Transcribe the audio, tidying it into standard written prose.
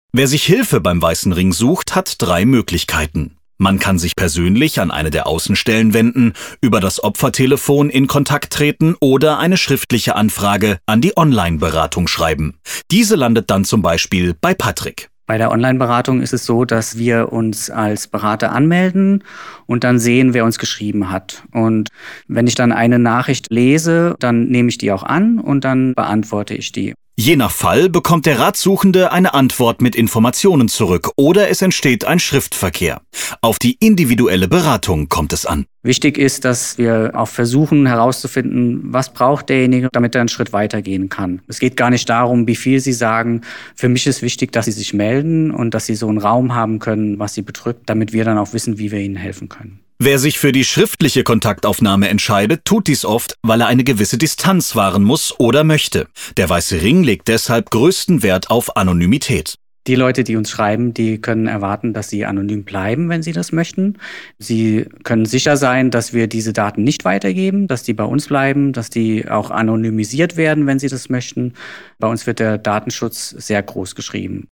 Wer sich Hilfe beim Weißen Ring sucht, hat 3 Möglichkeiten. Man kann sich persönlich an eine der Außenstellen wenden, über das Opfertelefon in Kontakt treten oder eine schriftliche Anfrage an die Online-Beratung schreiben. Diese landet dann zum Beispiel bei Patrick. Bei der Online-Beratung ist es so, dass wir uns als Berater anmelden und dann sehen, wer uns geschrieben hat. Und wenn ich dann eine Nachricht lese, dann nehme ich die auch an und dann beantworte ich die. Je nach Fall bekommt der Ratsuchende eine Antwort mit Informationen zurück oder es entsteht ein Schriftverkehr. Auf die individuelle Beratung kommt es an. Wichtig ist, dass wir auch versuchen herauszufinden, was braucht derjenige, damit er einen Schritt weitergehen kann. Es geht gar nicht darum, wie viel Sie sagen. Für mich ist wichtig, dass Sie sich melden und dass Sie so einen Raum haben können, was Sie bedrückt, damit wir dann auch wissen, wie wir Ihnen helfen können. Wer sich für die schriftliche Kontaktaufnahme entscheidet, tut dies oft, weil er eine gewisse Distanz wahren muss oder möchte. Der Weiße Ring legt deshalb größten Wert auf Anonymität. Die Leute, die uns schreiben, die können erwarten, dass sie anonym bleiben, wenn sie das möchten. Sie können sicher sein, dass wir diese Daten nicht weitergeben, dass die bei uns bleiben, dass die auch anonymisiert werden, wenn sie das möchten. Bei uns wird der Datenschutz sehr groß geschrieben.